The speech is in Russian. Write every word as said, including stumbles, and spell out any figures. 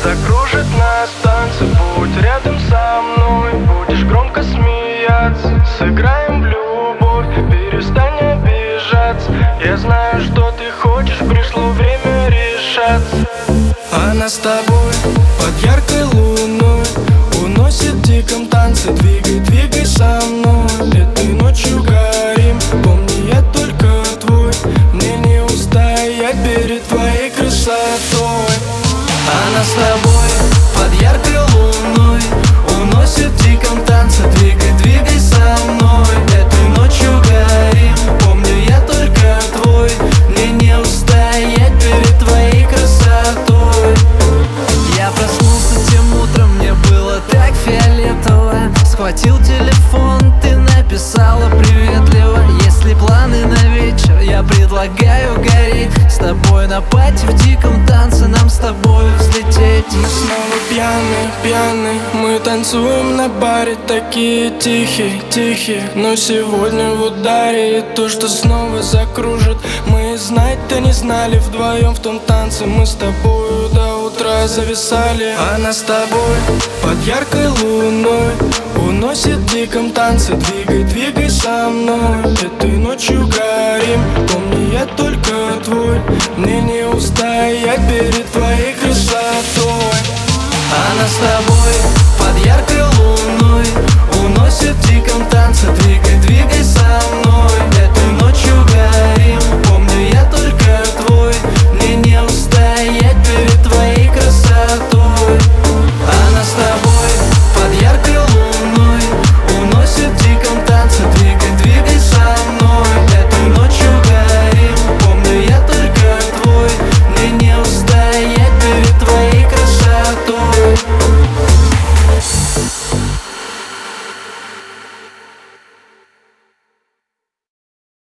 закружит нас танцы. Будь рядом со мной, будешь громко смеяться. Сыграем в любовь, перестань обижаться. Я знаю, что ты хочешь, пришло время решаться. Она с тобой под яркой луной уносит в диком танце. Двигай, двигай со мной, этой ночью горим. Помни, я только твой, мне не устоять перед твоей красотой. Она с тобой под яркой луной уносит в диком танце. Двигай, двигай со мной, этой ночью горим. Помню, я только твой, мне не устоять перед твоей красотой. Я проснулся тем утром, мне было так фиолетово. Схватил телефон, ты написала приветливо. Если планы на вечер, я предлагаю гореть. С тобой на пати в диком танце, нам с тобой взлететь. Мы снова пьяные, пьяные, мы танцуем на баре. Такие тихие, тихие, но сегодня в ударе. И то, что снова закружит, мы знать-то не знали. Вдвоем в том танце мы с тобою до утра зависали. Она с тобой под яркой луной уносит в диком танце. Двигай, двигай со мной, этой ночью горим. Помни, я только твой, мне не устоять перед твоей красотой. Она с тобой